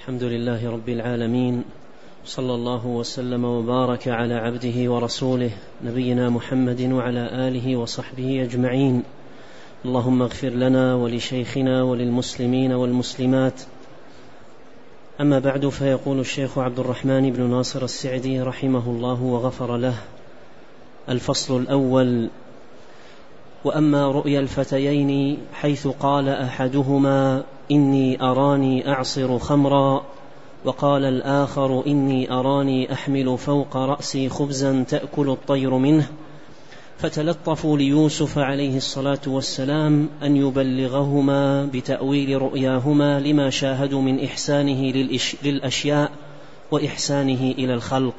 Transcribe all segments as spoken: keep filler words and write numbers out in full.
الحمد لله رب العالمين، صلى الله وسلم وبارك على عبده ورسوله نبينا محمد وعلى آله وصحبه أجمعين. اللهم اغفر لنا ولشيخنا وللمسلمين والمسلمات. أما بعد، فيقول الشيخ عبد الرحمن بن ناصر السعدي رحمه الله وغفر له: الفصل الأول: وأما رؤيا الفتيين حيث قال أحدهما إني أراني أعصر خمرا، وقال الآخر إني أراني أحمل فوق رأسي خبزا تأكل الطير منه، فتلطفوا ليوسف عليه الصلاة والسلام أن يبلغهما بتأويل رؤياهما لما شاهدوا من إحسانه للأشياء وإحسانه إلى الخلق.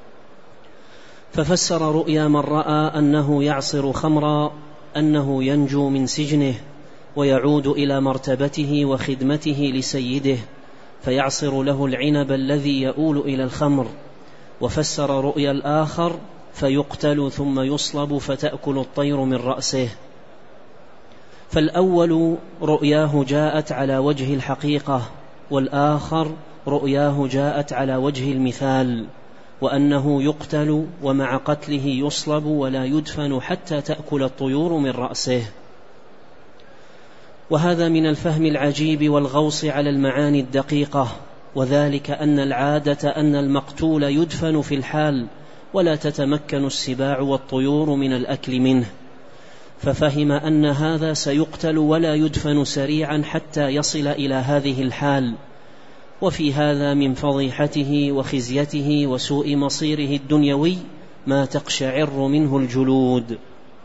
ففسر رؤيا من رأى أنه يعصر خمرا أنه ينجو من سجنه ويعود إلى مرتبته وخدمته لسيده، فيعصر له العنب الذي يؤول إلى الخمر. وفسر رؤيا الآخر فيقتل ثم يصلب فتأكل الطير من رأسه. فالأول رؤياه جاءت على وجه الحقيقة، والآخر رؤياه جاءت على وجه المثال، وأنه يقتل ومع قتله يصلب ولا يدفن حتى تأكل الطيور من رأسه. وهذا من الفهم العجيب والغوص على المعاني الدقيقة، وذلك أن العادة أن المقتول يدفن في الحال ولا تتمكن السباع والطيور من الأكل منه، ففهم أن هذا سيقتل ولا يدفن سريعا حتى يصل إلى هذه الحال. وفي هذا من فضيحته وخزيته وسوء مصيره الدنيوي ما تقشعر منه الجلود.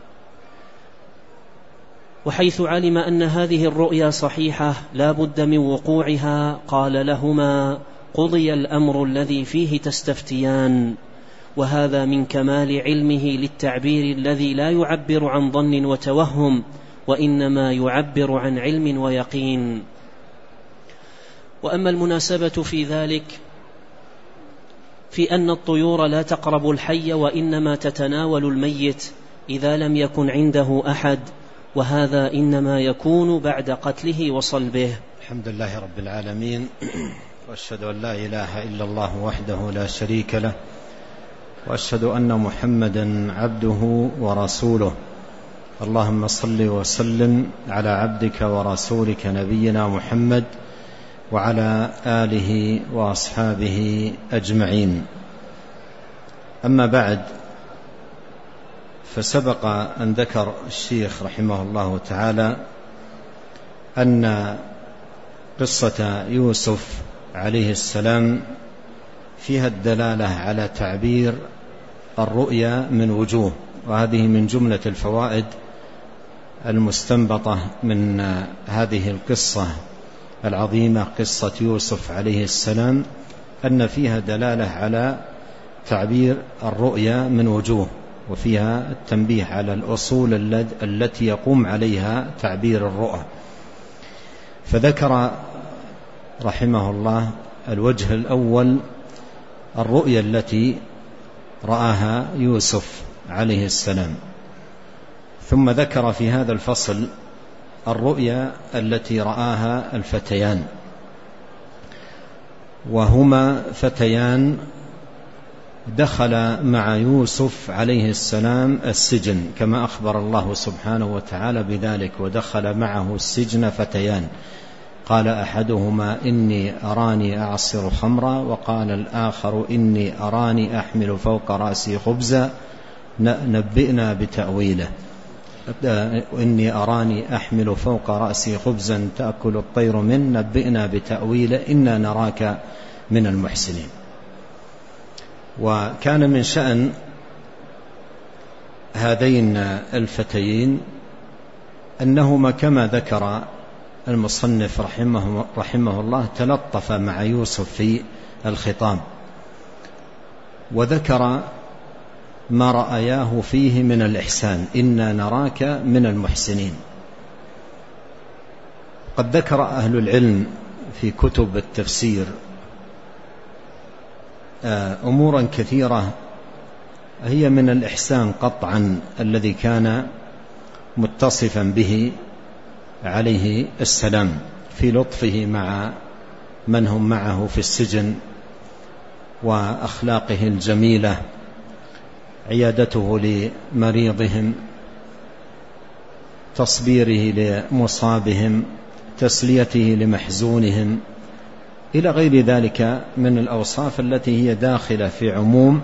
وحيث علم أن هذه الرؤيا صحيحة لا بد من وقوعها، قال لهما: قضي الأمر الذي فيه تستفتيان. وهذا من كمال علمه للتعبير الذي لا يعبر عن ظن وتوهم، وإنما يعبر عن علم ويقين. وأما المناسبة في ذلك في أن الطيور لا تقرب الحي وإنما تتناول الميت إذا لم يكن عنده أحد، وهذا إنما يكون بعد قتله وصلبه. الحمد لله رب العالمين، وأشهد أن لا إله إلا الله وحده لا شريك له، وأشهد أن محمدا عبده ورسوله. اللهم صل وسلم على عبدك ورسولك نبينا محمد وعلى آله وأصحابه أجمعين. أما بعد، فسبق أن ذكر الشيخ رحمه الله تعالى أن قصة يوسف عليه السلام فيها الدلالة على تعبير الرؤيا من وجوه، وهذه من جملة الفوائد المستنبطة من هذه القصة العظيمة، قصة يوسف عليه السلام، أن فيها دلالة على تعبير الرؤيا من وجوه، وفيها التنبيه على الأصول التي يقوم عليها تعبير الرؤى. فذكر رحمه الله الوجه الأول الرؤيا التي رآها يوسف عليه السلام، ثم ذكر في هذا الفصل الرؤيا التي رآها الفتيان، وهما فتيان دخل مع يوسف عليه السلام السجن، كما أخبر الله سبحانه وتعالى بذلك: ودخل معه السجن فتيان قال أحدهما إني أراني أعصر خمرا، وقال الآخر إني أراني أحمل فوق رأسي خبزا نبئنا بتأويله إني أراني أحمل فوق رأسي خبزا تأكل الطير منه نبئنا بتأويله إنا نراك من المحسنين. وكان من شأن هذين الفتيين أنهما كما ذكر المصنف رحمه, رحمه الله تلطف مع يوسف في الخطاب، وذكر ما رأياه فيه من الإحسان: إنا نراك من المحسنين. قد ذكر أهل العلم في كتب التفسير أمورا كثيرة هي من الإحسان قطعا الذي كان متصفا به عليه السلام في لطفه مع من هم معه في السجن وأخلاقه الجميلة، عيادته لمريضهم، تصبيره لمصابهم، تسليته لمحزونهم، إلى غير ذلك من الأوصاف التي هي داخلة في عموم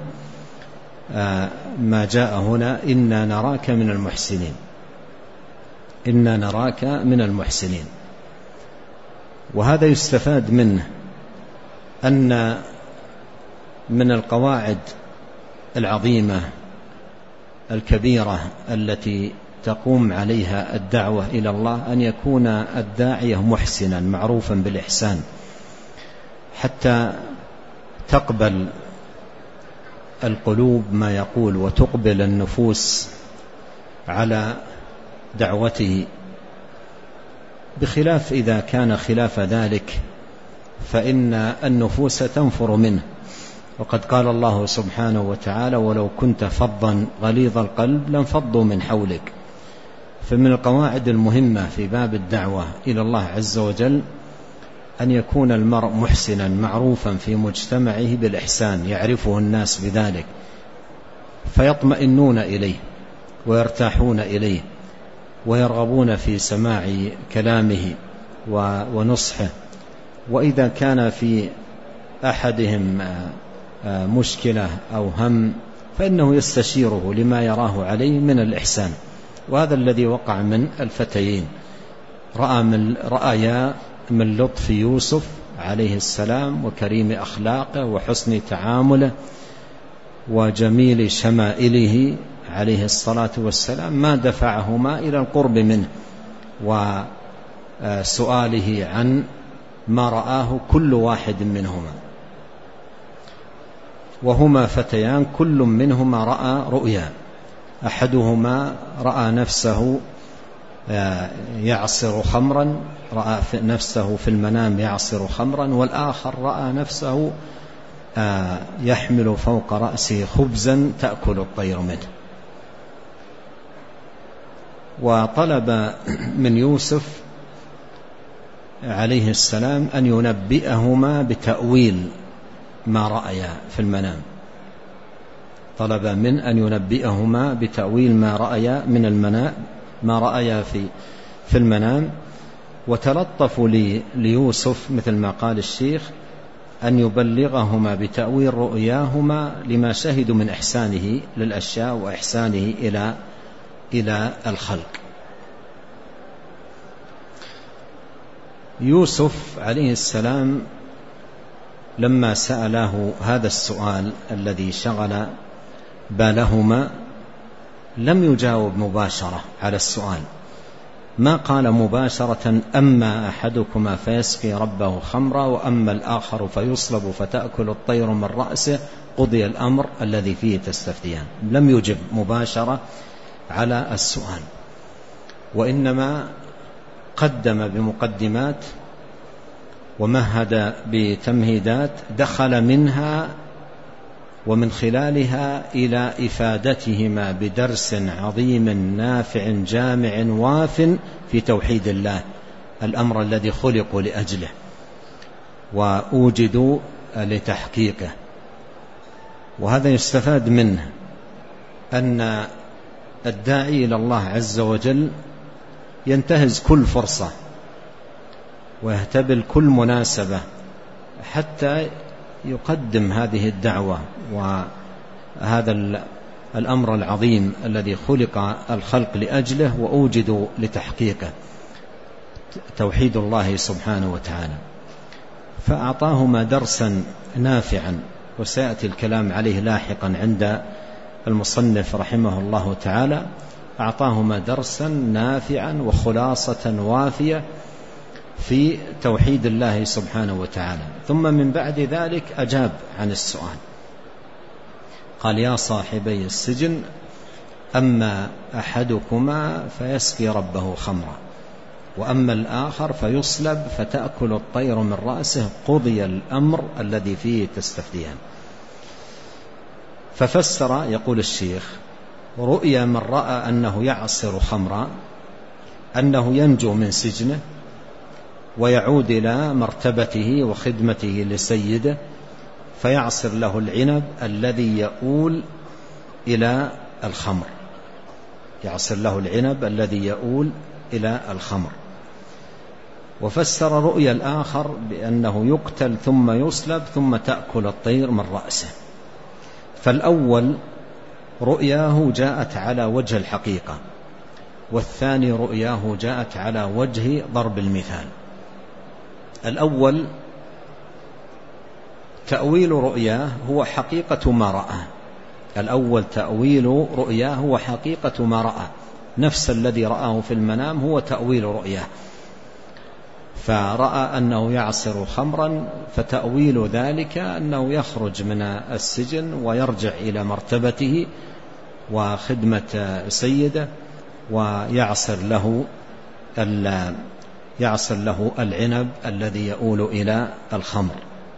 ما جاء هنا: إنا نراك من المحسنين، إنا نراك من المحسنين. وهذا يستفاد منه أن من القواعد العظيمة الكبيرة التي تقوم عليها الدعوة إلى الله أن يكون الداعية محسنا معروفا بالإحسان، حتى تقبل القلوب ما يقول وتقبل النفوس على دعوته، بخلاف إذا كان خلاف ذلك فإن النفوس تنفر منه. وقد قال الله سبحانه وتعالى: ولو كنت فظا غليظ القلب لانفضوا من حولك. فمن القواعد المهمة في باب الدعوة إلى الله عز وجل أن يكون المرء محسنا معروفا في مجتمعه بالإحسان، يعرفه الناس بذلك فيطمئنون إليه ويرتاحون إليه ويرغبون في سماع كلامه ونصحه. وإذا كان في أحدهم مشكلة أو هم فإنه يستشيره لما يراه عليه من الإحسان. وهذا الذي وقع من الفتيين، رأى من رأيا من لطف يوسف عليه السلام وكريم أخلاقه وحسن تعامله وجميل شمائله عليه الصلاة والسلام ما دفعهما إلى القرب منه وسؤاله عن ما رآه كل واحد منهما. وهما فتيان كل منهما رأى رؤيا، أحدهما رأى نفسه يعصر خمرا، رأى نفسه في المنام يعصر خمرا، والآخر رأى نفسه يحمل فوق رأسه خبزا تأكل الطير منه. وطلب من يوسف عليه السلام أن ينبئهما بتأويل ما رأيا في المنام، طلب من أن ينبئهما بتأويل ما رأيا من المنام ما رأيا في في المنام. وتلطفوا ليوسف مثل ما قال الشيخ أن يبلغهما بتأويل رؤياهما لما شهدوا من إحسانه للأشياء وإحسانه إلى إلى الخلق. يوسف عليه السلام لما سأله هذا السؤال الذي شغل بالهما لم يجاوب مباشرة على السؤال، ما قال مباشرة: أما أحدكما فيسقي ربه خمرا وأما الآخر فيصلب فتأكل الطير من رأسه قضي الأمر الذي فيه تستفتيان. لم يجب مباشرة على السؤال، وإنما قدم بمقدمات ومهد بتمهيدات دخل منها ومن خلالها إلى إفادتهما بدرس عظيم نافع جامع واف في توحيد الله، الأمر الذي خلقوا لأجله وأوجدوا لتحقيقه. وهذا يستفاد منه أن الداعي إلى الله عز وجل ينتهز كل فرصة ويهتبل كل مناسبة حتى يقدم هذه الدعوة وهذا الأمر العظيم الذي خلق الخلق لأجله وأوجدوا لتحقيقه، توحيد الله سبحانه وتعالى. فأعطاهما درسا نافعا، وسيأتي الكلام عليه لاحقا عند المصنف رحمه الله تعالى. أعطاهما درسا نافعا وخلاصة وافية في توحيد الله سبحانه وتعالى. ثم من بعد ذلك أجاب عن السؤال، قال: يا صاحبي السجن أما أحدكما فيسقي ربه خمرا وأما الآخر فيصلب فتأكل الطير من رأسه قضي الأمر الذي فيه تستفتيان. ففسر، يقول الشيخ: رؤيا من رأى أنه يعصر خمرا أنه ينجو من سجنه ويعود إلى مرتبته وخدمته لسيده، فيعصر له العنب الذي يؤول إلى الخمر، يعصر له العنب الذي يؤول إلى الخمر. وفسر رؤيا الآخر بأنه يقتل ثم يصلب ثم تأكل الطير من رأسه. فالأول رؤياه جاءت على وجه الحقيقة، والثاني رؤياه جاءت على وجه ضرب المثال. الأول تأويل رؤياه هو حقيقة ما رأى، الأول تأويل رؤياه هو حقيقة ما رأى، نفس الذي رآه في المنام هو تأويل رؤياه. فرأى أنه يعصر خمرا، فتأويل ذلك أنه يخرج من السجن ويرجع إلى مرتبته وخدمة سيده، ويعصر له يعصر له العنب الذي يؤول إلى الخمر.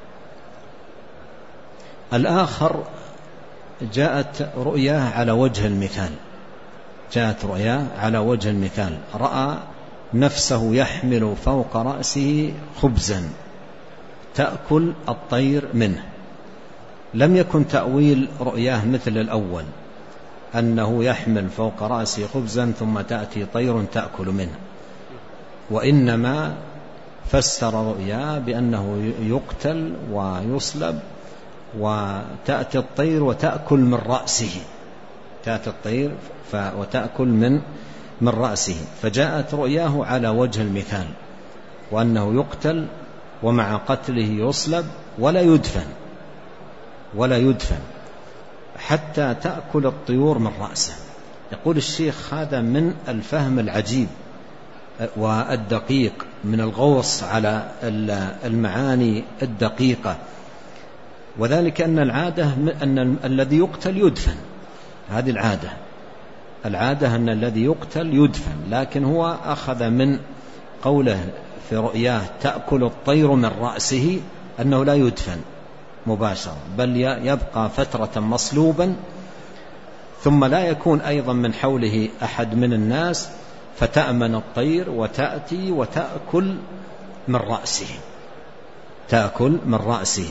الآخر جاءت رؤياه على وجه المثال، جاءت رؤياه على وجه المثال، رأى نفسه يحمل فوق رأسه خبزا تأكل الطير منه. لم يكن تأويل رؤياه مثل الأول أنه يحمل فوق رأسه خبزا ثم تأتي طير تأكل منه، وإنما فسر رؤياه بأنه يقتل ويصلب وتأتي الطير وتأكل من رأسه، تأتي الطير وتأكل من من رأسه. فجاءت رؤياه على وجه المثال، وأنه يقتل ومع قتله يصلب ولا يدفن ولا يدفن حتى تأكل الطيور من رأسه. يقول الشيخ هذا من الفهم العجيب والدقيق، من الغوص على المعاني الدقيقة، وذلك أن العادة أن الذي يقتل يدفن، هذه العادة العادة أن الذي يقتل يدفن، لكن هو أخذ من قوله في رؤياه تأكل الطير من رأسه أنه لا يدفن مباشرة، بل يبقى فترة مصلوبا، ثم لا يكون أيضا من حوله أحد من الناس، فتأمن الطير وتأتي وتأكل من رأسه، تأكل من رأسه.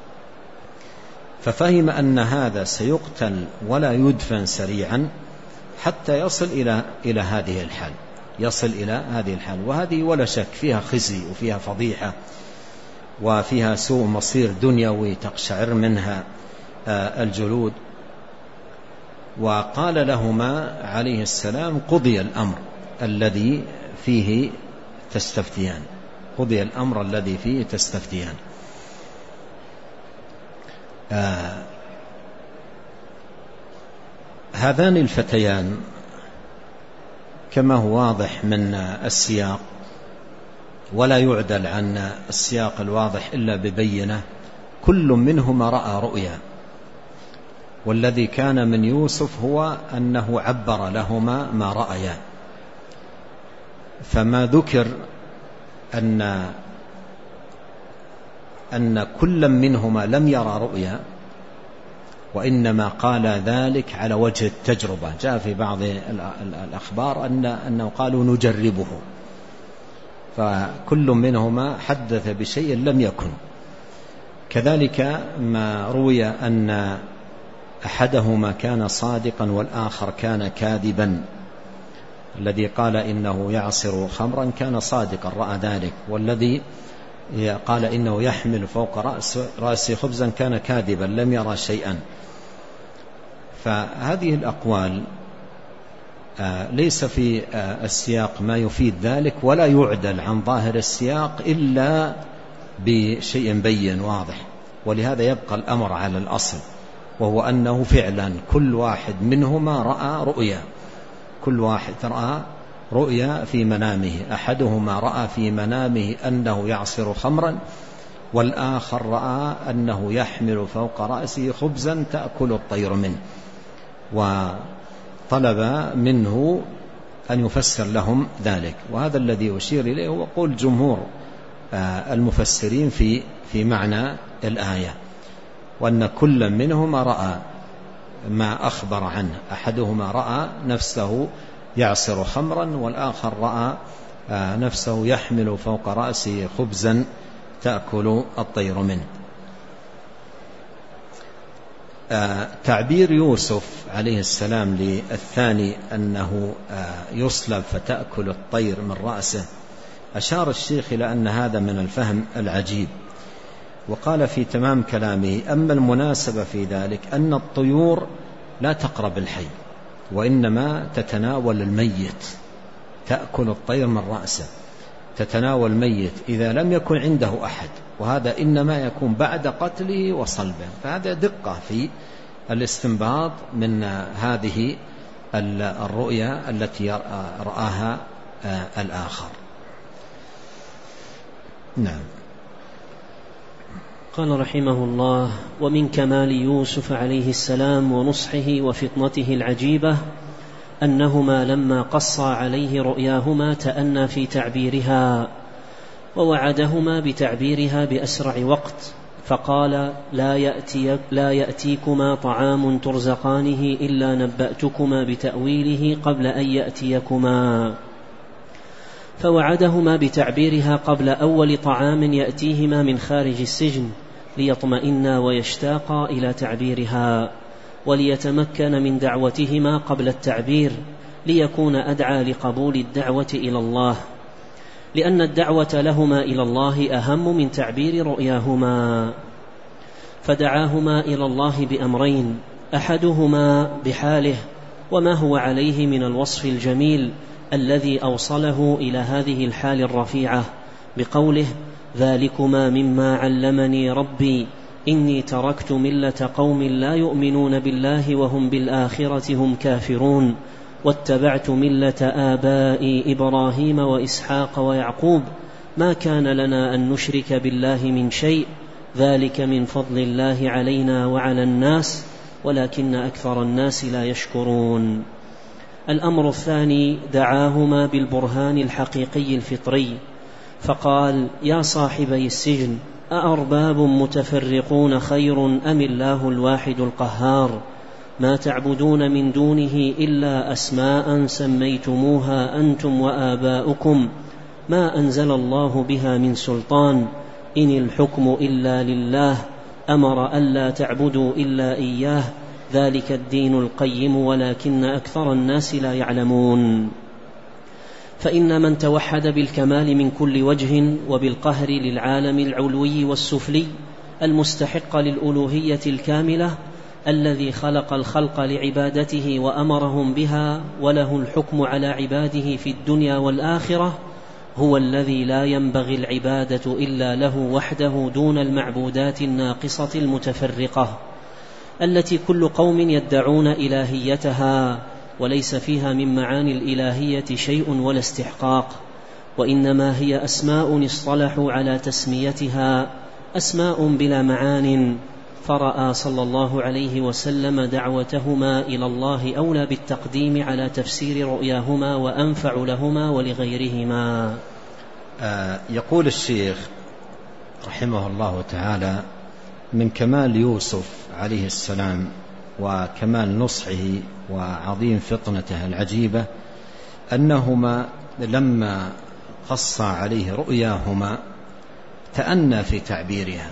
ففهم أن هذا سيقتل ولا يدفن سريعا حتى يصل إلى إلى هذه الحال، يصل إلى هذه الحال. وهذه ولا شك فيها خزي وفيها فضيحة وفيها سوء مصير دنيوي تقشعر منها الجلود. وقال لهما عليه السلام قضي الأمر الذي فيه تستفتيان، قضي الأمر الذي فيه تستفتيان. آه هذان الفتيان كما هو واضح من السياق، ولا يعدل عن السياق الواضح إلا ببينة، كل منهما رأى رؤيا، والذي كان من يوسف هو أنه عبر لهما ما رأيا. فما ذكر أن أن كل منهما لم يرى رؤيا، وإنما قال ذلك على وجه التجربة. جاء في بعض الأخبار أن أنه قالوا نجربه، فكل منهما حدث بشيء لم يكن. كذلك ما روي أن أحدهما كان صادقا والآخر كان كاذبا، الذي قال إنه يعصر خمرا كان صادقا رأى ذلك، والذي قال إنه يحمل فوق رأس رأسه خبزا كان كاذبا لم يرى شيئا. فهذه الأقوال ليس في السياق ما يفيد ذلك، ولا يعدل عن ظاهر السياق إلا بشيء بين واضح. ولهذا يبقى الأمر على الأصل، وهو أنه فعلا كل واحد منهما رأى رؤيا، كل واحد رأى رؤيا في منامه. أحدهما رأى في منامه أنه يعصر خمرا، والآخر رأى أنه يحمل فوق رأسه خبزا تأكل الطير منه، وطلب منه أن يفسر لهم ذلك. وهذا الذي يشير إليه هو قول جمهور المفسرين في في معنى الآية، وأن كل منهما رأى ما أخبر عنه. أحدهما رأى نفسه يعصر خمرا، والآخر رأى نفسه يحمل فوق رأسه خبزا تأكل الطير منه. تعبير يوسف عليه السلام للثاني أنه يصلب فتأكل الطير من رأسه، أشار الشيخ إلى أن هذا من الفهم العجيب، وقال في تمام كلامه: أما المناسبة في ذلك أن الطيور لا تقرب الحي، وإنما تتناول الميت، تأكل الطير من رأسه، تتناول الميت إذا لم يكن عنده أحد، وهذا إنما يكون بعد قتله وصلبه. فهذا دقة في الاستنباط من هذه الرؤيا التي رآها الآخر. نعم. قال رحمه الله: ومن كمال يوسف عليه السلام ونصحه وفطنته العجيبة أنهما لما قصا عليه رؤياهما تأنى في تعبيرها، ووعدهما بتعبيرها بأسرع وقت، فقال: لا, يأتي لا يأتيكما طعام ترزقانه إلا نبأتكما بتأويله قبل أن يأتيكما. فوعدهما بتعبيرها قبل أول طعام يأتيهما من خارج السجن، ليطمئنا ويشتاقا إلى تعبيرها، وليتمكن من دعوتهما قبل التعبير، ليكون أدعى لقبول الدعوة إلى الله، لأن الدعوة لهما إلى الله أهم من تعبير رؤياهما. فدعاهما إلى الله بأمرين: أحدهما بحاله وما هو عليه من الوصف الجميل الذي أوصله إلى هذه الحال الرفيعة بقوله: ذلكما مما علمني ربي إني تركت ملة قوم لا يؤمنون بالله وهم بالآخرة هم كافرون، واتبعت ملة آبائي إبراهيم وإسحاق ويعقوب، ما كان لنا أن نشرك بالله من شيء، ذلك من فضل الله علينا وعلى الناس ولكن أكثر الناس لا يشكرون. الأمر الثاني: دعاهما بالبرهان الحقيقي الفطري، فقال: يا صاحبي السجن، أأرباب متفرقون خير أم الله الواحد القهار؟ ما تعبدون من دونه إلا أسماء سميتموها أنتم وآباؤكم، ما أنزل الله بها من سلطان، إن الحكم إلا لله، أمر ألا تعبدوا إلا إياه، ذلك الدين القيم ولكن أكثر الناس لا يعلمون. فإن من توحد بالكمال من كل وجه وبالقهر للعالم العلوي والسفلي المستحق للألوهية الكاملة، الذي خلق الخلق لعبادته وأمرهم بها وله الحكم على عباده في الدنيا والآخرة، هو الذي لا ينبغي العبادة إلا له وحده دون المعبودات الناقصة المتفرقة التي كل قوم يدعون إلهيتها وليس فيها من معاني الإلهية شيء ولا استحقاق، وإنما هي أسماء اصطلحوا على تسميتها، أسماء بلا معان. فرأى صلى الله عليه وسلم دعوتهما إلى الله أولى بالتقديم على تفسير رؤياهما وأنفع لهما ولغيرهما. آه يقول الشيخ رحمه الله تعالى: من كمال يوسف عليه السلام وكمال نصحه وعظيم فطنته العجيبة أنهما لما قص عليه رؤياهما تأنى في تعبيرها،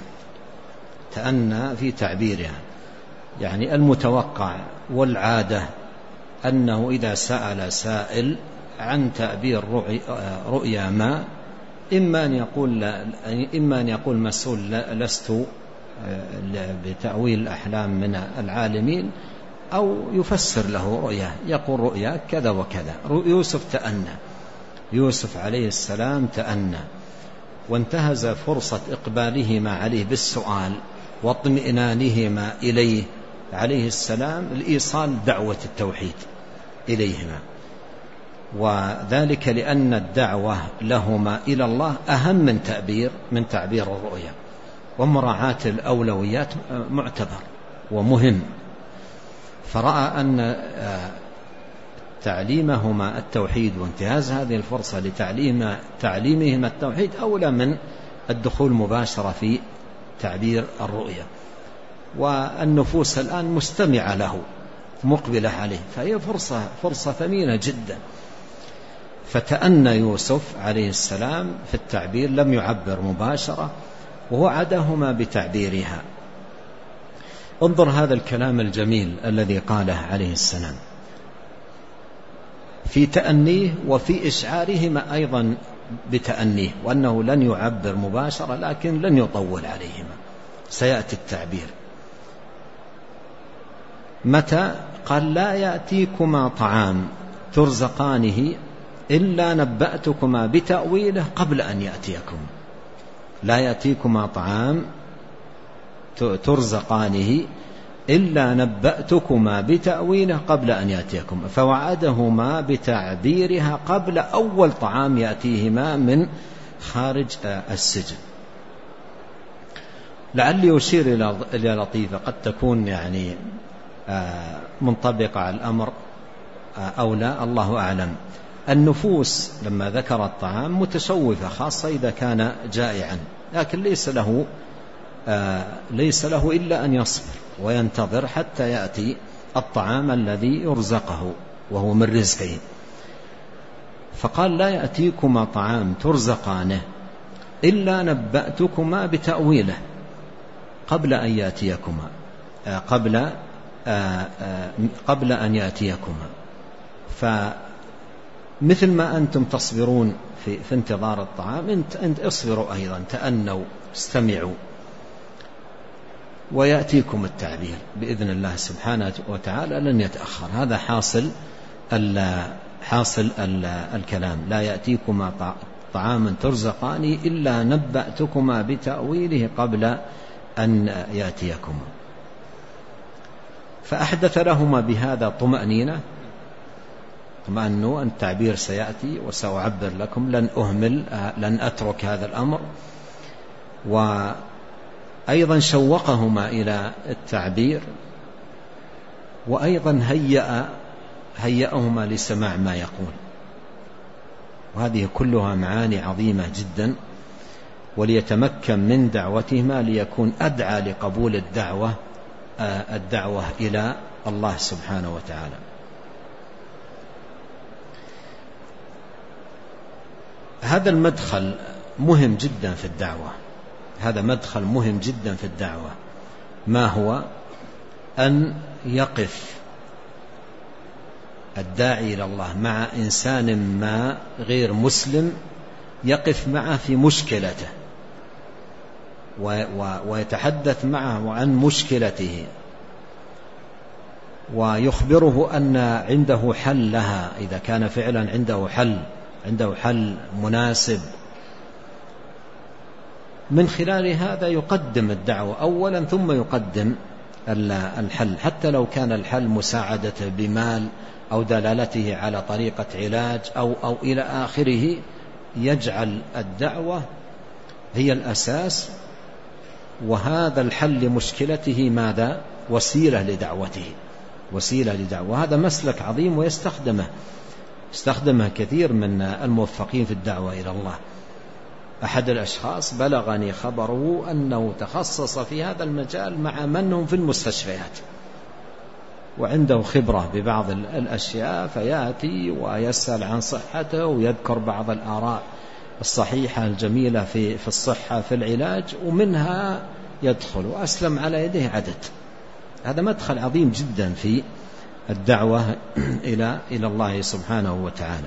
تأنى في تعبيرها يعني المتوقع والعادة أنه إذا سأل سائل عن تعبير رؤيا ما، إما أن يقول, إما أن يقول مسؤول لست بتأويل الأحلام من العالمين، أو يفسر له رؤيا، يقول رؤيا كذا وكذا. يوسف تأنى، يوسف عليه السلام تأنى وانتهز فرصة إقبالهما عليه بالسؤال واطمئنانهما إليه عليه السلام لإيصال دعوة التوحيد إليهما، وذلك لأن الدعوة لهما إلى الله أهم من تعبير من تعبير الرؤيا، ومراعاة الأولويات معتبر ومهم. فرأى أن تعليمهما التوحيد وانتهاز هذه الفرصة لتعليم تعليمهما التوحيد أولى من الدخول مباشرة في تعبير الرؤيا، والنفوس الآن مستمعة له مقبلة عليه، فهي فرصة فرصة ثمينة جدا. فتأنى يوسف عليه السلام في التعبير، لم يعبر مباشرة ووعدهما بتعبيرها. انظر هذا الكلام الجميل الذي قاله عليه السلام في تأنيه وفي إشعارهما أيضا بتأنيه، وأنه لن يعبر مباشرة لكن لن يطول عليهما، سيأتي التعبير. متى؟ قال لا يأتيكما طعام ترزقانه إلا نبأتكما بتأويله قبل أن يأتيكم. لا يأتيكما طعام ترزقانه إلا نبأتكما بتأويله قبل أن يأتيكم، فوعدهما بتعبيرها قبل أول طعام يأتيهما من خارج السجن. لعلي أشير إلى لطيفة قد تكون يعني منطبقة على الأمر أو لا، الله أعلم. النفوس لما ذكر الطعام متشوفة، خاصة إذا كان جائعا، لكن ليس له آه ليس له إلا أن يصبر وينتظر حتى يأتي الطعام الذي يرزقه وهو من رزقه. فقال لا يأتيكما طعام ترزقانه إلا نبأتكما بتأويله قبل أن يأتيكما آه قبل آه آه قبل أن يأتيكما. فمثل ما أنتم تصبرون في, في انتظار الطعام، انت, انت اصبروا أيضا، تأنوا، استمعوا، ويأتيكم التعبير بإذن الله سبحانه وتعالى، لن يتأخر. هذا حاصل ال حاصل ال الكلام. لا يأتيكما طعاما ترزقاني إلا نبأتكما بتأويله قبل أن يأتيكما. فأحدث لهما بهذا طمأنينة، طمأنوا أن التعبير سيأتي وسأعبر لكم، لن أهمل، لن أترك هذا الأمر. وأيضا شوقهما إلى التعبير، وأيضا هيأ هيأهما لسماع ما يقول. وهذه كلها معاني عظيمة جدا، وليتمكن من دعوتهما ليكون أدعى لقبول الدعوة الدعوة إلى الله سبحانه وتعالى. هذا المدخل مهم جدا في الدعوة، هذا مدخل مهم جدا في الدعوة. ما هو؟ أن يقف الداعي إلى الله مع إنسان ما غير مسلم، يقف معه في مشكلته ويتحدث معه عن مشكلته، ويخبره أن عنده حل لها إذا كان فعلا عنده حل عنده حل مناسب. من خلال هذا يقدم الدعوة أولا، ثم يقدم الحل، حتى لو كان الحل مساعدته بمال أو دلالته على طريقة علاج أو, أو إلى آخره. يجعل الدعوة هي الأساس، وهذا الحل لمشكلته ماذا؟ وسيلة لدعوته، وسيلة لدعوة. هذا مسلك عظيم ويستخدمه استخدمه كثير من الموفقين في الدعوة إلى الله. أحد الأشخاص بلغني خبره أنه تخصص في هذا المجال مع من هم في المستشفيات، وعنده خبرة ببعض الأشياء، فيأتي ويسأل عن صحته ويذكر بعض الآراء الصحيحة الجميلة في في الصحة في العلاج، ومنها يدخل، وأسلم على يده عدد. هذا مدخل عظيم جدا في الدعوة إلى إلى الله سبحانه وتعالى.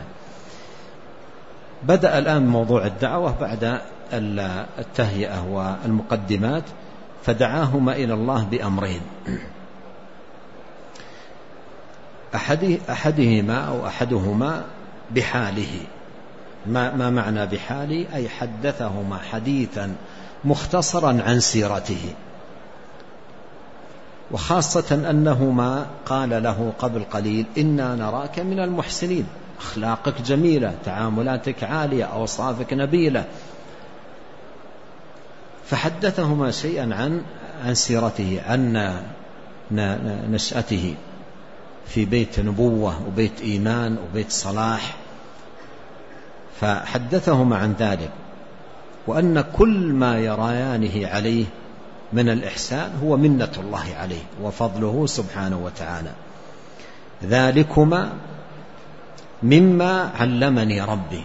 بدأ الآن موضوع الدعوة بعد التهيئة والمقدمات، فدعاهما إلى الله بأمرين. أحدهما أو أحدهما بحاله. ما, ما معنى بحاله؟ أي حدثهما حديثا مختصرا عن سيرته، وخاصة أنهما قال له قبل قليل إنا نراك من المحسنين، أخلاقك جميلة، تعاملاتك عالية، أوصافك نبيلة. فحدثهما شيئا عن عن سيرته، عن نشأته في بيت نبوة وبيت إيمان وبيت صلاح، فحدثهما عن ذلك، وأن كل ما يريانه عليه من الإحسان هو منة الله عليه وفضله سبحانه وتعالى. ذلكما مما علمني ربي.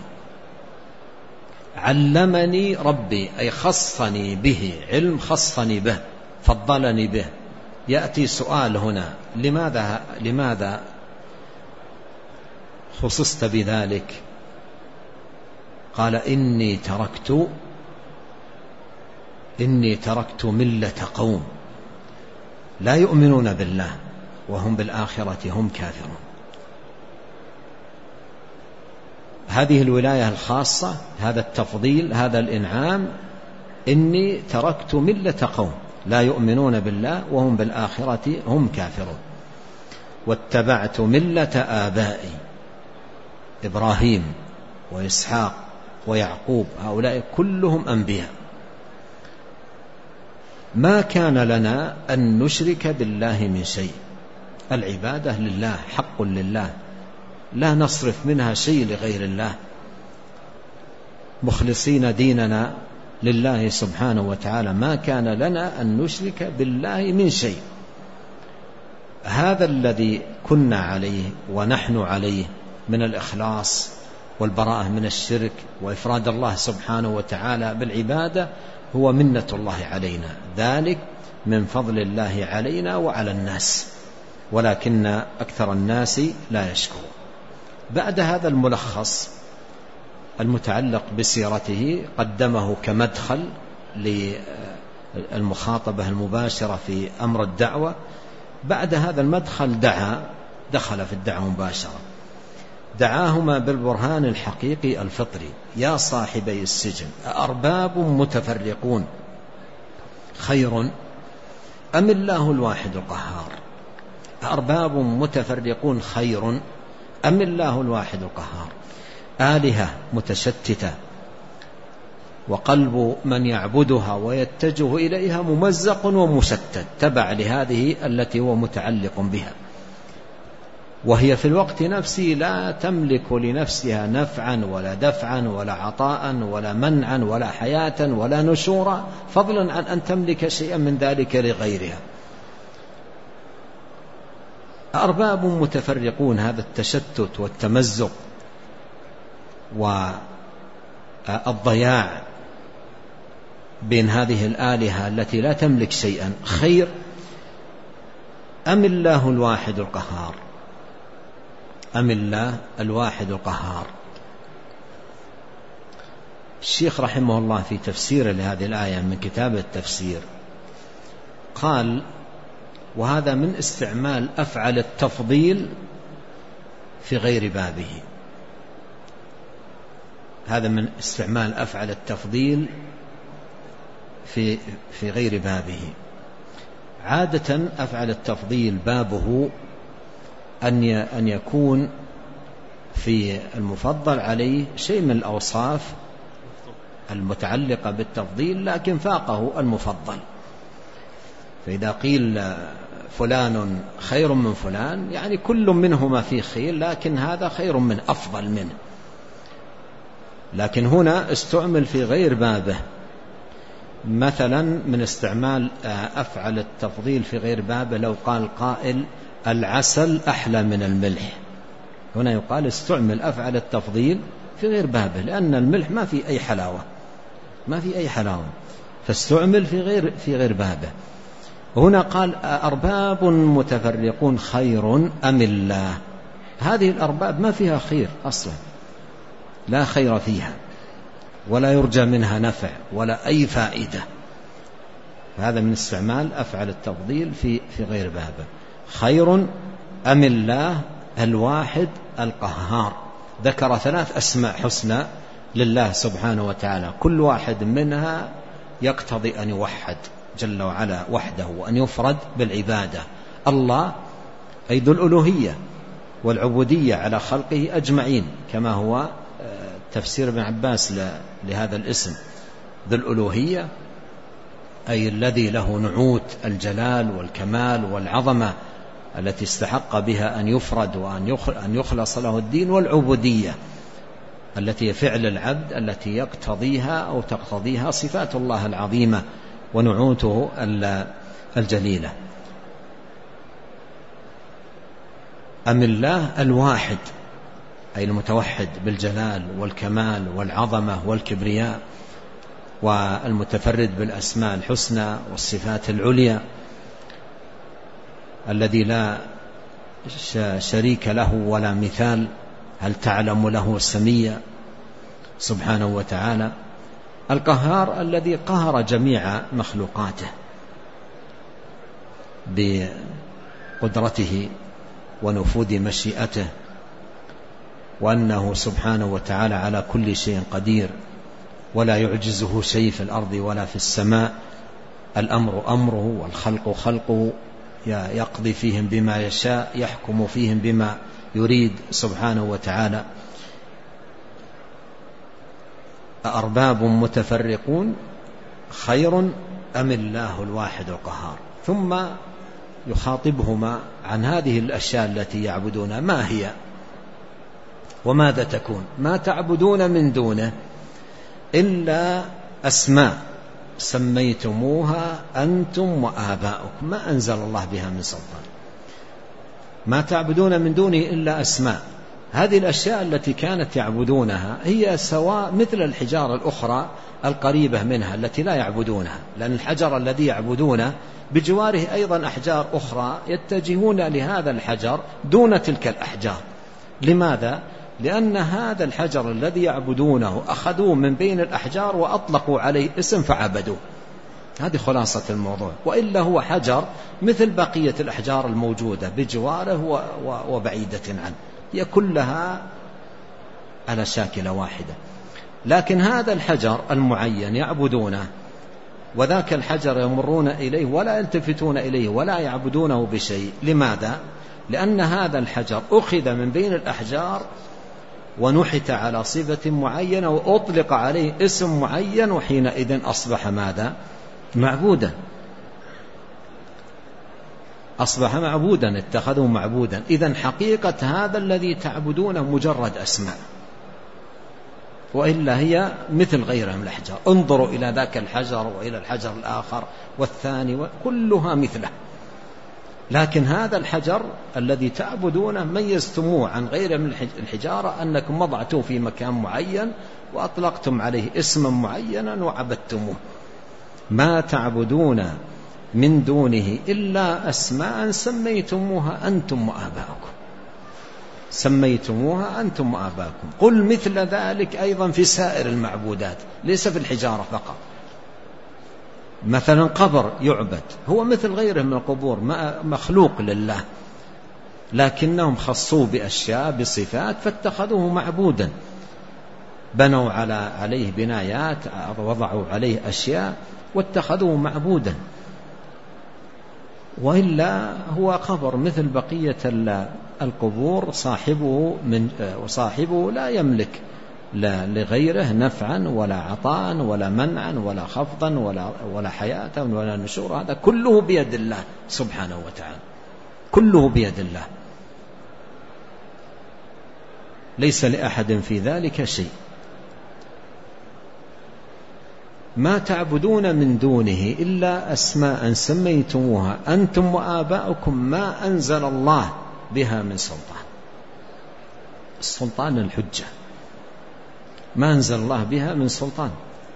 علمني ربي أي خصني به، علم خصني به، فضلني به. يأتي سؤال هنا: لماذا لماذا خصصت بذلك؟ قال: إني تركت إني تركت ملة قوم لا يؤمنون بالله وهم بالآخرة هم كافرون. هذه الولاية الخاصة، هذا التفضيل، هذا الإنعام. إني تركت ملة قوم لا يؤمنون بالله وهم بالآخرة هم كافرون، واتبعت ملة آبائي إبراهيم وإسحاق ويعقوب، هؤلاء كلهم أنبياء. ما كان لنا أن نشرك بالله من شيء. العبادة لله، حق لله، لا نصرف منها شيء لغير الله، مخلصين ديننا لله سبحانه وتعالى. ما كان لنا أن نشرك بالله من شيء. هذا الذي كنا عليه ونحن عليه من الإخلاص والبراءة من الشرك وإفراد الله سبحانه وتعالى بالعبادة هو منة الله علينا، ذلك من فضل الله علينا وعلى الناس، ولكن أكثر الناس لا يشكرون. بعد هذا الملخص المتعلق بسيرته قدمه كمدخل للمخاطبة المباشرة في أمر الدعوة. بعد هذا المدخل دعا دخل في الدعوة مباشرة. دعاهما بالبرهان الحقيقي الفطري: يا صاحبي السجن، أأرباب متفرقون خير أم الله الواحد القهار؟ أأرباب متفرقون خير أم الله الواحد القهار؟ آلهة متشتتة وقلب من يعبدها ويتجه إليها ممزق ومشتت، تبع لهذه التي هو متعلق بها، وهي في الوقت نفسه لا تملك لنفسها نفعا ولا دفعا ولا عطاء ولا منعا ولا حياة ولا نشورا، فضلا عن أن تملك شيئا من ذلك لغيرها. أرباب متفرقون، هذا التشتت والتمزق والضياع بين هذه الآلهة التي لا تملك شيئا، خير أم الله الواحد القهار؟ أم الله الواحد القهار. الشيخ رحمه الله في تفسير لهذه الآية من كتاب التفسير قال: وهذا من استعمال أفعل التفضيل في غير بابه. هذا من استعمال أفعل التفضيل في في غير بابه. عادة أفعل التفضيل بابه أن أن يكون في المفضل عليه شيء من الأوصاف المتعلقة بالتفضيل لكن فاقه المفضل. فإذا قيل فلان خير من فلان يعني كل منهما فيه خير، لكن هذا خير من أفضل منه. لكن هنا استعمل في غير بابه، مثلا من استعمال أفعل التفضيل في غير بابه لو قال قائل العسل أحلى من الملح، هنا يقال استعمل أفعل التفضيل في غير بابه، لأن الملح ما في أي حلاوة، ما في أي حلاوة، فاستعمل في غير في غير بابه. هنا قال أرباب متفرقون خير أم الله. هذه الأرباب ما فيها خير أصلا، لا خير فيها ولا يرجى منها نفع ولا أي فائدة. هذا من استعمال أفعل التفضيل في في غير بابه. خير أم الله الواحد القهار. ذكر ثلاث أسماء حسنى لله سبحانه وتعالى، كل واحد منها يقتضي أن يوحد جل وعلا وحده وأن يفرد بالعبادة. الله أي ذو الألوهية والعبودية على خلقه أجمعين، كما هو تفسير ابن عباس لهذا الاسم، ذو الألوهية أي الذي له نعوت الجلال والكمال والعظمة التي استحق بها أن يفرد وأن يخلص له الدين، والعبودية التي فعل العبد التي يقتضيها أو تقتضيها صفات الله العظيمة ونعوته الجليلة. أم الله الواحد أي المتوحد بالجلال والكمال والعظمة والكبرياء، والمتفرد بالأسماء الحسنى والصفات العليا، الذي لا شريك له ولا مثال، هل تعلم له سميا سبحانه وتعالى. القهار الذي قهر جميع مخلوقاته بقدرته ونفوذ مشيئته، وأنه سبحانه وتعالى على كل شيء قدير، ولا يعجزه شيء في الأرض ولا في السماء. الأمر أمره والخلق خلقه، يقضي فيهم بما يشاء، يحكم فيهم بما يريد سبحانه وتعالى. أأرباب متفرقون خير أم الله الواحد القهار؟ ثم يخاطبهما عن هذه الأشياء التي يعبدونها، ما هي وماذا تكون؟ ما تعبدون من دونه إلا أسماء سميتموها أنتم وآباؤكم ما أنزل الله بها من سلطان. ما تعبدون من دونه إلا أسماء. هذه الأشياء التي كانت يعبدونها هي سواء مثل الحجارة الأخرى القريبة منها التي لا يعبدونها، لأن الحجر الذي يعبدونه بجواره أيضا أحجار أخرى يتجهون لهذا الحجر دون تلك الأحجار. لماذا؟ لأن هذا الحجر الذي يعبدونه أخذوه من بين الأحجار وأطلقوا عليه اسم فعبدوه. هذه خلاصة الموضوع، وإلا هو حجر مثل بقية الأحجار الموجودة بجواره وبعيدة عنه، هي كلها على شاكلة واحدة. لكن هذا الحجر المعين يعبدونه، وذاك الحجر يمرون إليه ولا يلتفتون إليه ولا يعبدونه بشيء. لماذا؟ لأن هذا الحجر أخذ من بين الأحجار ونحت على صفة معينة وأطلق عليه اسم معين، وحينئذ أصبح ماذا؟ معبودا. أصبح معبودا، اتخذوا معبودا. إذن حقيقة هذا الذي تعبدونه مجرد أسماء، وإلا هي مثل غيرها من الأحجار. انظروا إلى ذاك الحجر وإلى الحجر الآخر والثاني، كلها مثله. لكن هذا الحجر الذي تعبدونه ميزتموه عن غيره من الحجارة أنكم وضعتوه في مكان معين وأطلقتم عليه اسما معينا وعبدتموه. ما تعبدون من دونه إلا أسماء سميتموها أنتم وآباؤكم سميتموها أنتم وآباؤكم قل مثل ذلك أيضا في سائر المعبودات، ليس في الحجارة فقط. مثلا قبر يعبد، هو مثل غيره من القبور، مخلوق لله، لكنهم خصوه بأشياء بصفات فاتخذوه معبودا، بنوا على عليه بنايات، وضعوا عليه أشياء واتخذوه معبودا. وإلا هو قبر مثل بقية القبور، صاحبه من وصاحبه لا يملك لا لغيره نفعا ولا عطاء ولا منعا ولا خفضا ولا ولا حياة ولا نشور. هذا كله بيد الله سبحانه وتعالى، كله بيد الله، ليس لأحد في ذلك شيء. ما تعبدون من دونه إلا أسماء سميتموها أنتم وآباؤكم ما أنزل الله بها من سلطان. السلطان الحجة، ما أنزل الله بها من سلطان.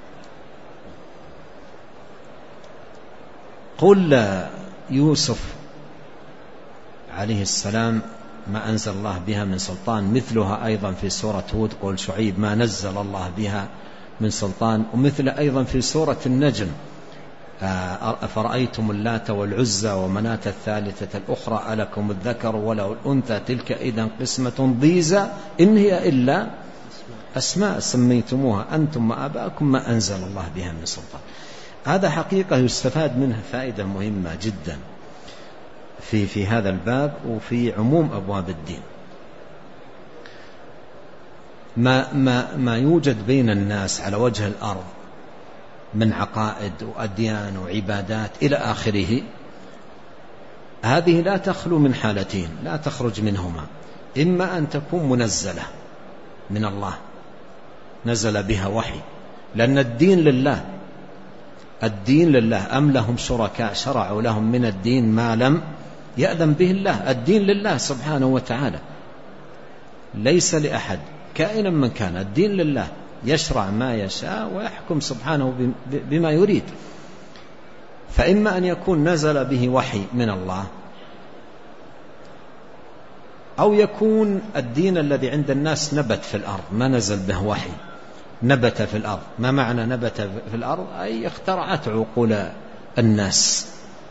قل يوسف عليه السلام ما أنزل الله بها من سلطان، مثلها أيضا في سورة هود قل شعيب ما نزل الله بها من سلطان، ومثل أيضا في سورة النجم أفرأيتم اللات والعزى ومناة الثالثة الأخرى ألكم الذكر وله الأنثى تلك إذن قسمة ضيزى إن هي إلا أسماء سميتموها أنتم وآباؤكم ما أنزل الله بها من سلطان. هذا حقيقة يستفاد منها فائدة مهمة جدا في في هذا الباب وفي عموم أبواب الدين. ما ما ما يوجد بين الناس على وجه الأرض من عقائد وأديان وعبادات إلى آخره، هذه لا تخلو من حالتين لا تخرج منهما: إما أن تكون منزلة من الله، نزل بها وحي، لأن الدين لله، الدين لله، أم لهم شركاء شرعوا لهم من الدين ما لم يأذن به الله. الدين لله سبحانه وتعالى، ليس لأحد كائنا من كان، الدين لله، يشرع ما يشاء ويحكم سبحانه بما يريد. فإما أن يكون نزل به وحي من الله، أو يكون الدين الذي عند الناس نبت في الأرض، ما نزل به وحي، نبت في الأرض. ما معنى نبت في الأرض؟ أي اخترعت عقول الناس.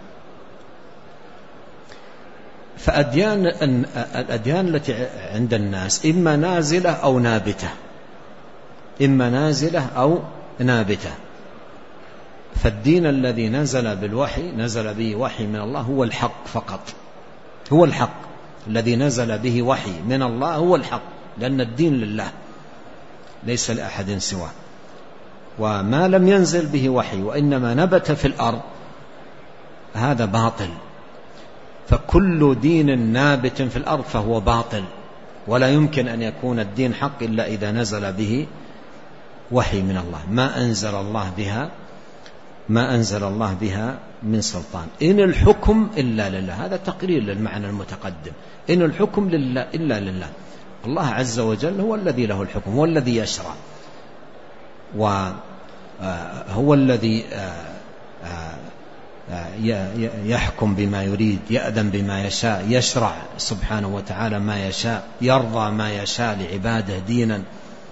فأديان الأديان التي عند الناس إما نازلة أو نابتة، إما نازلة أو نابتة. فالدين الذي نزل بالوحي، نزل به وحي من الله، هو الحق فقط، هو الحق الذي نزل به وحي من الله، هو الحق، لأن الدين لله ليس لأحد سواه. وما لم ينزل به وحي وإنما نبت في الأرض هذا باطل. فكل دين نابت في الأرض فهو باطل، ولا يمكن أن يكون الدين حق إلا إذا نزل به وحي من الله. ما أنزل الله بها ما أنزل الله بها من سلطان. إن الحكم إلا لله، هذا تقرير للمعنى المتقدم. إن الحكم لله إلا لله، الله عز وجل هو الذي له الحكم، هو الذي يشرع، وهو الذي يحكم بما يريد، يأذن بما يشاء، يشرع سبحانه وتعالى ما يشاء، يرضى ما يشاء لعباده دينا.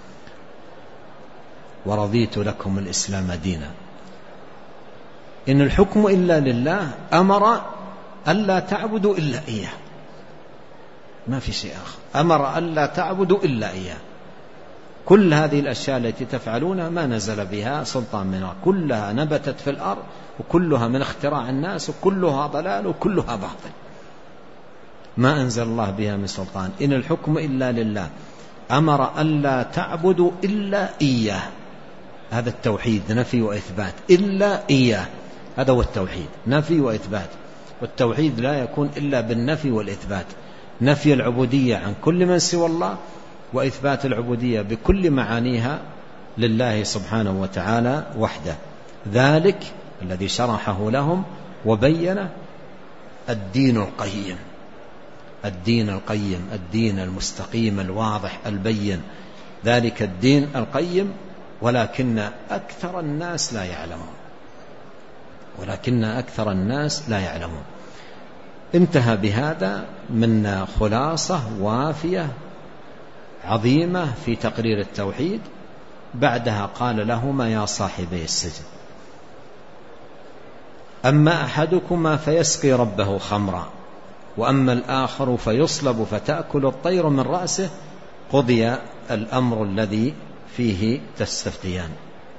ورضيت لكم الإسلام دينا. إن الحكم إلا لله، أمر ألا تعبدوا إلا إياه، ما في شيء آخر. أمر ألا تعبدوا إلا إياه. كل هذه الأشياء التي تفعلونها ما نزل بها سلطان من الله، كلها نبتت في الأرض، وكلها من اختراع الناس، وكلها ضلال، وكلها باطل، ما أنزل الله بها من سلطان. إن الحكم إلا لله، أمر ألا تعبدوا إلا إياه. هذا التوحيد، نفي وإثبات. إلا إياه، هذا هو التوحيد، نفي وإثبات. والتوحيد لا يكون إلا بالنفي والإثبات، نفي العبودية عن كل من سوى الله، وإثبات العبودية بكل معانيها لله سبحانه وتعالى وحده. ذلك الذي شرحه لهم وبينه الدين القيم، الدين القيم، الدين المستقيم الواضح البين. ذلك الدين القيم، ولكن أكثر الناس لا يعلمون، ولكن أكثر الناس لا يعلمون. انتهى بهذا من خلاصة وافية عظيمة في تقرير التوحيد. بعدها قال لهما يا صاحبي السجن، أما أحدكما فيسقي ربه خمرا، وأما الآخر فيصلب فتأكل الطير من رأسه، قضي الأمر الذي فيه تستفتيان.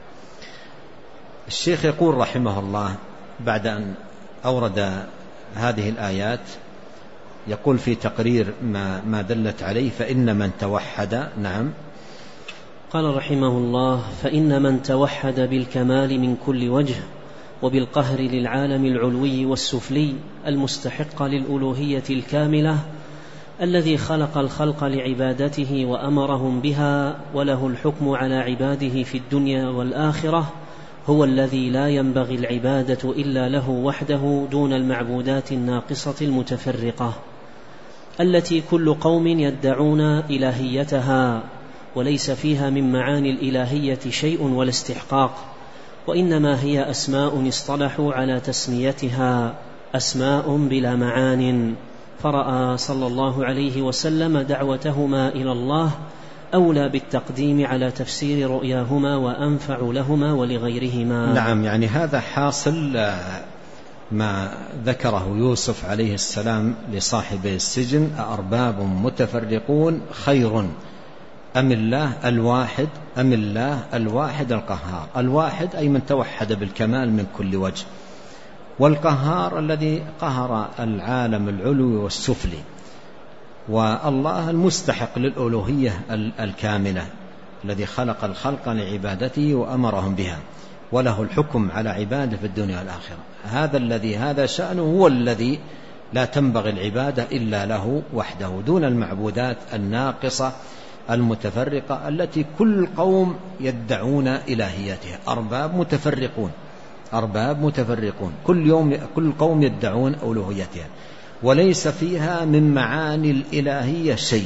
الشيخ يقول رحمه الله بعد أن أورد هذه الآيات، يقول في تقرير ما, ما دلت عليه: فإن من توحد. نعم. قال رحمه الله: فإن من توحد بالكمال من كل وجه، وبالقهر للعالم العلوي والسفلي المستحق للألوهية الكاملة، الذي خلق الخلق لعبادته وأمرهم بها، وله الحكم على عباده في الدنيا والآخرة، هو الذي لا ينبغي العبادة إلا له وحده دون المعبودات الناقصة المتفرقة، التي كل قوم يدعون إلهيتها، وليس فيها من معاني الإلهية شيء ولا استحقاق، وإنما هي أسماء اصطلحوا على تسميتها، أسماء بلا معان. فرأى صلى الله عليه وسلم دعوتهما إلى الله أولى بالتقديم على تفسير رؤياهما وأنفع لهما ولغيرهما. نعم، يعني هذا حاصل ما ذكره يوسف عليه السلام لصاحب السجن: أأرباب متفرقون خير أم الله الواحد أم الله الواحد القهار. الواحد أي من توحد بالكمال من كل وجه، والقهار الذي قهر العالم العلوي والسفلي، والله المستحق للألوهية الكاملة، الذي خلق الخلق لعبادته وأمرهم بها، وله الحكم على عباده في الدنيا والآخرة. هذا الذي هذا شأنه، هو الذي لا تنبغي العبادة إلا له وحده دون المعبودات الناقصة المتفرقة التي كل قوم يدعون إلهيتها. أرباب متفرقون، أرباب متفرقون، كل يوم كل قوم يدعون ألوهيتها، وليس فيها من معاني الإلهية شيء،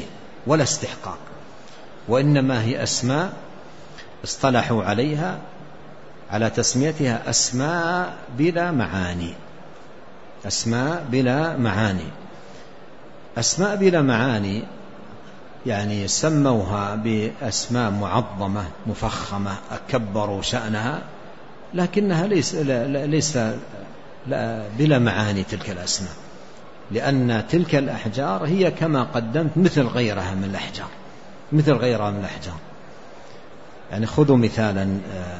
ولا استحقاق، وإنما هي أسماء اصطلحوا عليها على تسميتها أسماء بلا معاني. أسماء بلا معاني أسماء بلا معاني يعني سموها بأسماء معظمة مفخمة أكبروا شأنها، لكنها ليس, ليس بلا معاني تلك الأسماء، لأن تلك الأحجار هي كما قدمت مثل غيرها من الأحجار مثل غيرها من الأحجار. يعني خذوا مثالا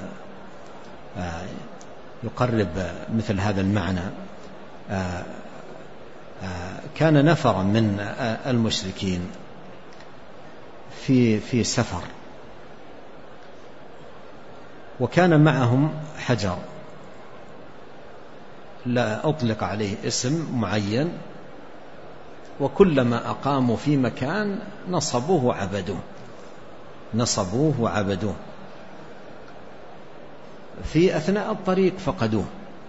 يقرب مثل هذا المعنى. كان نفر من المشركين في في سفر، وكان معهم حجر لا أطلق عليه اسم معين، وكلما أقاموا في مكان نصبوه وعبدوه نصبوه وعبدوه في أثناء الطريق فقدوه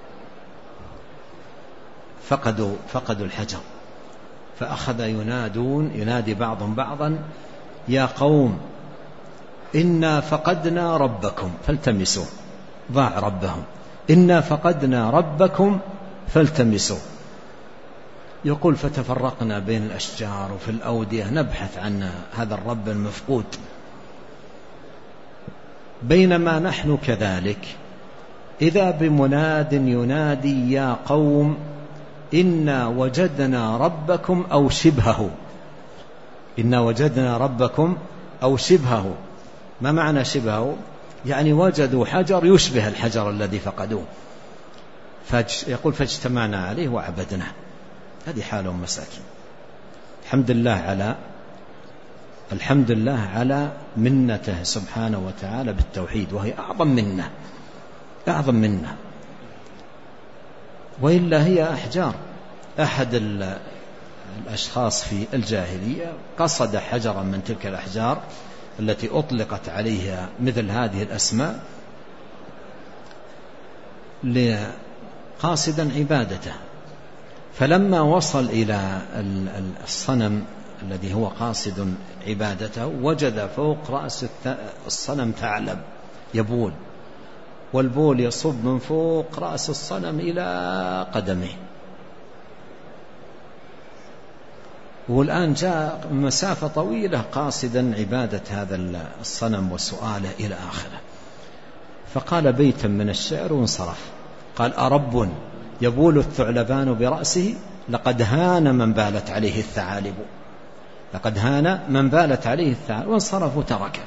فقدوا فقدوا الحجر، فأخذ ينادون ينادي بعضهم بعضا: يا قوم إنا فقدنا ربكم فالتمسوه. ضاع ربهم. إنا فقدنا ربكم فالتمسوه. يقول: فتفرقنا بين الأشجار وفي الأودية نبحث عن هذا الرب المفقود. بينما نحن كذلك إذا بمناد ينادي: يا قوم إنا وجدنا ربكم أو شبهه. إنا وجدنا ربكم أو شبهه. ما معنى شبهه؟ يعني وجدوا حجر يشبه الحجر الذي فقدوه. يقول: فاجتمعنا عليه وعبدناه. هذه حالهم مساكين. الحمد لله على الحمد لله على منته سبحانه وتعالى بالتوحيد، وهي أعظم منه أعظم منه وإلا هي أحجار. أحد الأشخاص في الجاهلية قصد حجرا من تلك الأحجار التي أطلقت عليها مثل هذه الأسماء قاصدا عبادته، فلما وصل إلى الصنم الذي هو قاصد عبادته وجد فوق رأس الصنم ثعلب يبول، والبول يصب من فوق رأس الصنم إلى قدمه، والآن جاء مسافة طويلة قاصدا عبادة هذا الصنم وسؤاله إلى آخره. فقال بيتا من الشعر وانصرف. قال: أرب يبول الثعلبان برأسه لقد هان من بالت عليه الثعالب. لقد هان من بالت عليه الثعالب. وانصرف وتركه.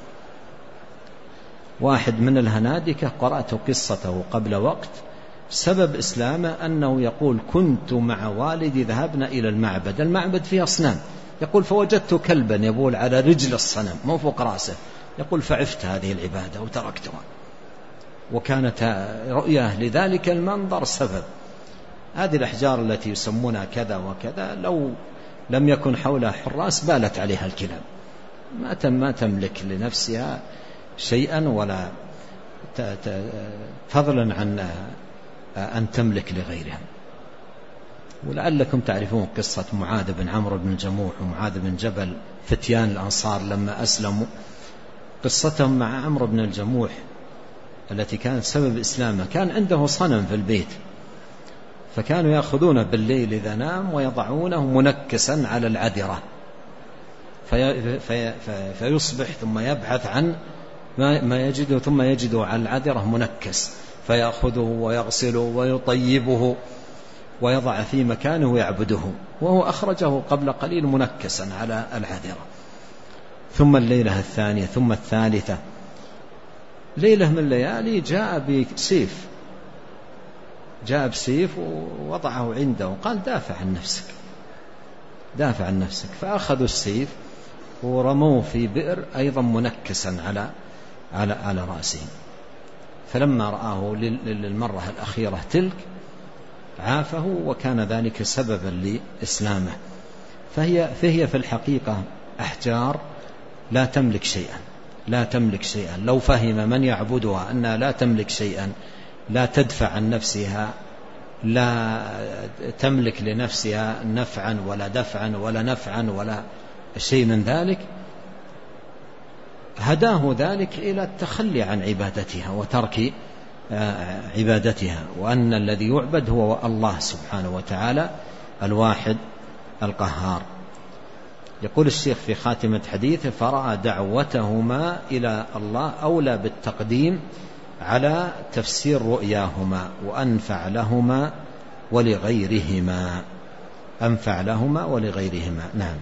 واحد من الهنادكة قرأت قصته قبل وقت، سبب إسلامه أنه يقول: كنت مع والدي ذهبنا إلى المعبد، المعبد فيه أصنام، يقول: فوجدت كلبا يبول على رجل الصنم مو فوق رأسه، يقول: فعفت هذه العبادة وتركتها. وكانت رؤياه لذلك المنظر سبب. هذه الأحجار التي يسمونها كذا وكذا لو لم يكن حولها حراس بالت عليها الكلاب، ما تملك لنفسها شيئا ولا فضلا عن أن تملك لغيرها. ولعلكم تعرفون قصة معاذ بن عمرو بن الجموح ومعاذ بن جبل فتيان الأنصار لما أسلموا. قصتهم مع عمرو بن الجموح التي كانت سبب إسلامه، كان عنده صنم في البيت، فكانوا يأخذونه بالليل إذا نام ويضعونه منكسا على العذرة، في في في فيصبح ثم يبحث عن ما يجده ثم يجده على العذرة منكس، فيأخذه ويغسله ويطيبه ويضع في مكانه ويعبده، وهو أخرجه قبل قليل منكسا على العذرة. ثم الليلة الثانية ثم الثالثة، ليلة من الليالي جاء بسيف جاء بسيف ووضعه عنده وقال: دافع عن نفسك دافع عن نفسك. فأخذوا السيف ورموه في بئر أيضا منكسا على على على رأسه. فلما رآه للمرة الأخيرة تلك عافه، وكان ذلك سببا لإسلامه. فهي فهي في الحقيقة أحجار لا تملك شيئا لا تملك شيئا لو فهم من يعبدها أنها لا تملك شيئا، لا تدفع عن نفسها، لا تملك لنفسها نفعا ولا دفعا ولا نفعا ولا شيء من ذلك هداه ذلك إلى التخلي عن عبادتها وترك عبادتها، وأن الذي يعبد هو الله سبحانه وتعالى الواحد القهار. يقول الشيخ في خاتمة حديثه: فرأى دعوتهما إلى الله أولى بالتقديم على تفسير رؤياهما وأنفع لهما ولغيرهما، أنفع لهما ولغيرهما. نعم.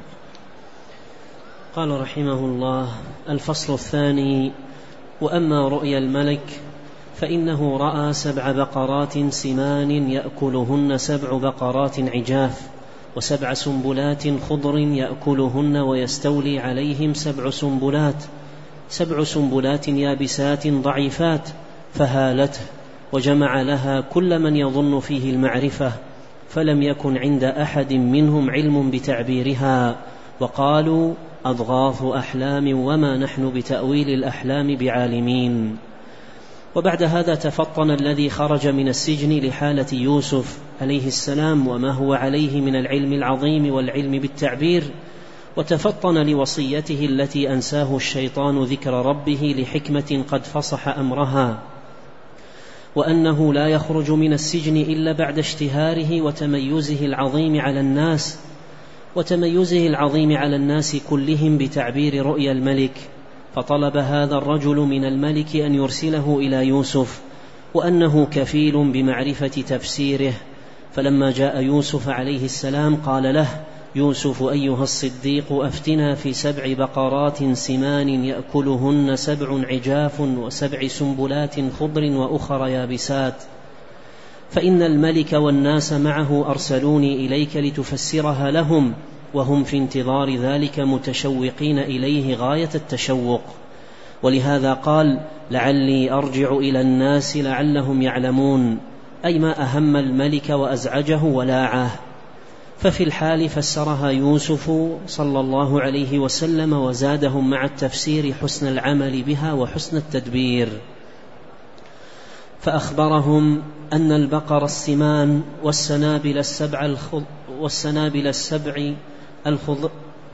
قال رحمه الله: الفصل الثاني: وأما رؤيا الملك فإنه رأى سبع بقرات سمان يأكلهن سبع بقرات عجاف، وسبع سنبلات خضر يأكلهن ويستولي عليهم سبع سنبلات سبع سنبلات يابسات ضعيفات، فهالته وجمع لها كل من يظن فيه المعرفة، فلم يكن عند أحد منهم علم بتعبيرها، وقالوا أضغاث أحلام وما نحن بتأويل الأحلام بعالمين. وبعد هذا تفطن الذي خرج من السجن لحالة يوسف عليه السلام وما هو عليه من العلم العظيم والعلم بالتعبير، وتفطن لوصيته التي أنساه الشيطان ذكر ربه لحكمة قد فصح أمرها، وأنه لا يخرج من السجن إلا بعد اشتهاره وتميزه العظيم على الناس وتميزه العظيم على الناس كلهم بتعبير رؤيا الملك. فطلب هذا الرجل من الملك أن يرسله إلى يوسف، وأنه كفيل بمعرفة تفسيره. فلما جاء يوسف عليه السلام قال له يوسف: أيها الصديق، أفتنا في سبع بقرات سمان يأكلهن سبع عجاف وسبع سنبلات خضر وأخر يابسات، فإن الملك والناس معه أرسلوني إليك لتفسرها لهم، وهم في انتظار ذلك متشوقين إليه غاية التشوق. ولهذا قال: لعلي أرجع إلى الناس لعلهم يعلمون، أي ما أهم الملك وأزعجه ولاعه. ففي الحال فسرها يوسف صلى الله عليه وسلم، وزادهم مع التفسير حسن العمل بها وحسن التدبير. فأخبرهم أن البقر السمان والسنابل السبع الخض والسنابل السبع الخض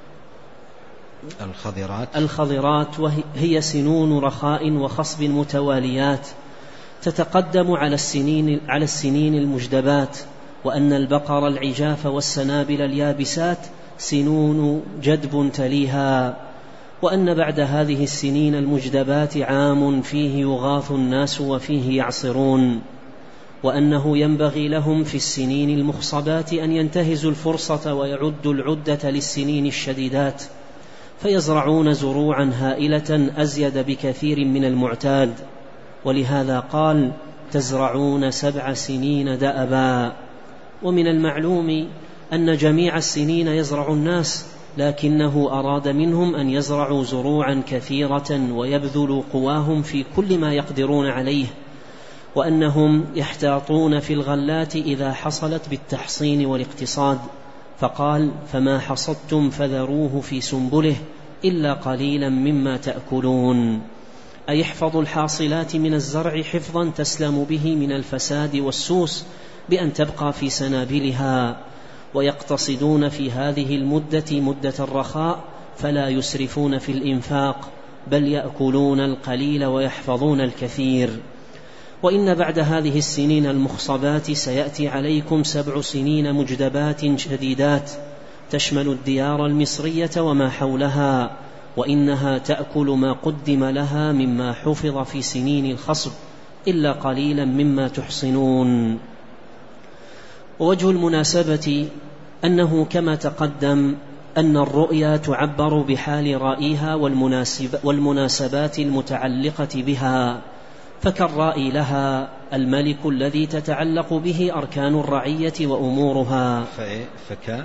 الخضرات الخضرات وهي سنون رخاء وخصب متواليات تتقدم على السنين على السنين المجدبات، وأن البقر العجاف والسنابل اليابسات سنون جدب تليها، وأن بعد هذه السنين المجدبات عام فيه يغاث الناس وفيه يعصرون، وأنه ينبغي لهم في السنين المخصبات أن ينتهزوا الفرصة ويعدوا العدة للسنين الشديدات، فيزرعون زروعا هائلة أزيد بكثير من المعتاد. ولهذا قال: تزرعون سبع سنين دأبا. ومن المعلوم أن جميع السنين يزرع الناس، لكنه أراد منهم أن يزرعوا زروعا كثيرة ويبذلوا قواهم في كل ما يقدرون عليه، وأنهم يحتاطون في الغلات إذا حصلت بالتحصين والاقتصاد. فقال: فما حصدتم فذروه في سنبله إلا قليلا مما تأكلون، أي احفظوا الحاصلات من الزرع حفظا تسلم به من الفساد والسوس بأن تبقى في سنابلها، ويقتصدون في هذه المدة مدة الرخاء، فلا يسرفون في الإنفاق، بل يأكلون القليل ويحفظون الكثير. وإن بعد هذه السنين المخصبات سيأتي عليكم سبع سنين مجدبات شديدات تشمل الديار المصرية وما حولها، وإنها تأكل ما قدم لها مما حفظ في سنين الخصب إلا قليلا مما تحصنون. ووجه المناسبة أنه كما تقدم أن الرؤيا تعبر بحال رائيها والمناسب والمناسبات المتعلقة بها، فكالرائي لها الملك الذي تتعلق به أركان الرعية وأمورها. فك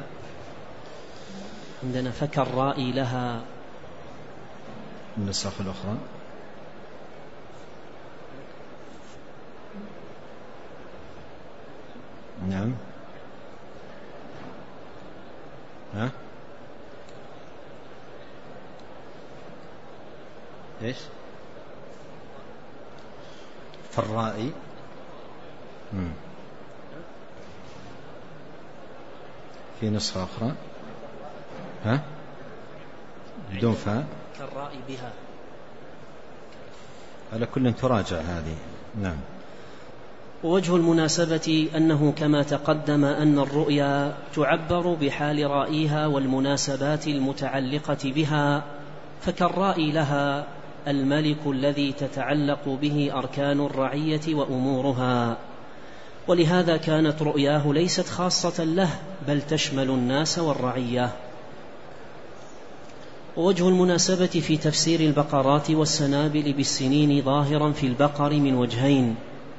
عندنا فكالرائي لها النسخ الأخرى. نعم. ها ايش فالرائي؟ مم. في نسخة أخرى. ها بدون فاء كالرائي بها. على كل تراجع هذه. نعم. ووجه المناسبة أنه كما تقدم أن الرؤيا تعبر بحال رائيها والمناسبات المتعلقة بها، فكالرائي لها الملك الذي تتعلق به أركان الرعية وأمورها، ولهذا كانت رؤياه ليست خاصة له بل تشمل الناس والرعية. ووجه المناسبة في تفسير البقرات والسنابل بالسنين ظاهرا في البقر من وجهين: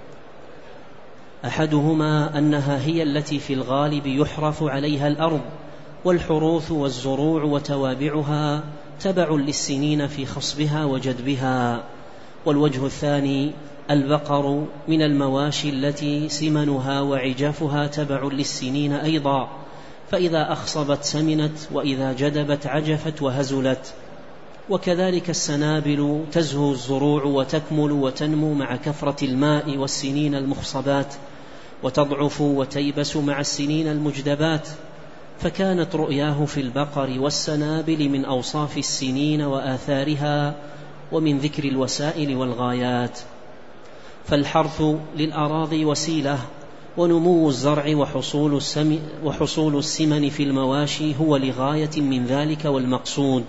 أحدهما أنها هي التي في الغالب يحرث عليها الأرض، والحروث والزروع وتوابعها تبع للسنين في خصبها وجدبها. والوجه الثاني: البقر من المواشي التي سمنها وعجافها تبع للسنين أيضا، فإذا أخصبت سمنت، وإذا جدبت عجفت وهزلت. وكذلك السنابل تزهو الزروع وتكمل وتنمو مع كثرة الماء والسنين المخصبات، وتضعف وتيبس مع السنين المجدبات. فكانت رؤياه في البقر والسنابل من أوصاف السنين وآثارها، ومن ذكر الوسائل والغايات. فالحرث للأراضي وسيلة، ونمو الزرع وحصول, السم وحصول السمن في المواشي هو لغاية من ذلك والمقصود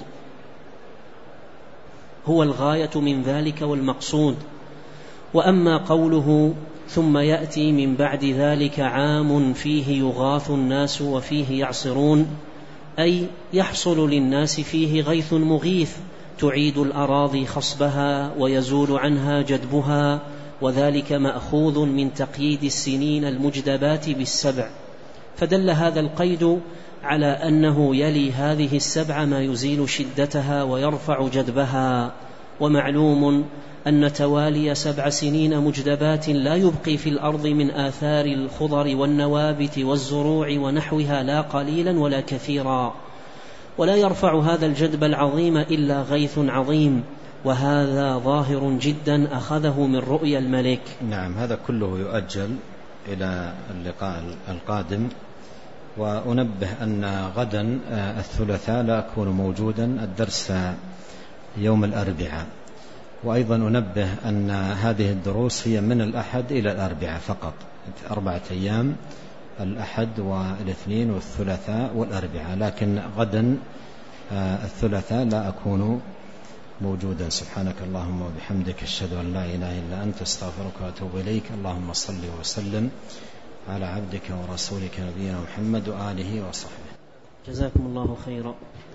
هو الغاية من ذلك والمقصود. وأما قوله ثم يأتي من بعد ذلك عام فيه يغاث الناس وفيه يعصرون، أي يحصل للناس فيه غيث مغيث تعيد الأراضي خصبها ويزول عنها جدبها، وذلك مأخوذ من تقييد السنين المجدبات بالسبع. فدل هذا القيد على أنه يلي هذه السبع ما يزيل شدتها ويرفع جدبها. ومعلوم أن توالي سبع سنين مجدبات لا يبقي في الأرض من آثار الخضر والنوابت والزروع ونحوها لا قليلا ولا كثيرا، ولا يرفع هذا الجدب العظيم إلا غيث عظيم، وهذا ظاهر جدا أخذه من رؤيا الملك. نعم، هذا كله يؤجل إلى اللقاء القادم. وأنبه أن غدا الثلاثاء لا أكون موجودا، الدرس يوم الأربعاء. وأيضا أنبه أن هذه الدروس هي من الأحد إلى الأربعاء فقط، أربعة أيام، الأحد والاثنين والثلاثاء والأربعاء، لكن غدا الثلاثاء لا أكون موجودا. سبحانك اللهم وبحمدك، أشهد أن لا إله إلا أنت، استغفرك وأتوب إليك. اللهم صل وسلم على عبدك ورسولك نبينا محمد وآله وصحبه. جزاكم الله خيرا.